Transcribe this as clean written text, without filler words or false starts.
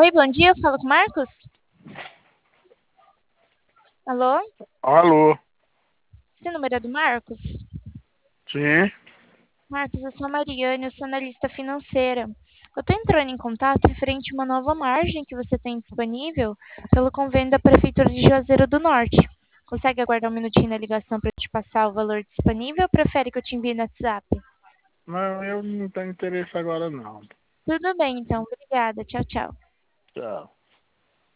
Oi, bom dia, eu falo com o Marcos? Alô? Alô? Esse número é do Marcos? Sim? Marcos, eu sou a Mariane, eu sou analista financeira. Eu tô entrando em contato referente a uma nova margem que você tem disponível pelo convênio da Prefeitura de Juazeiro do Norte. Consegue aguardar um minutinho na ligação para te passar o valor disponível ou prefere que eu te envie no WhatsApp? Não, eu não tenho interesse agora não. Tudo bem, então. Obrigada. Tchau, tchau. Tchau.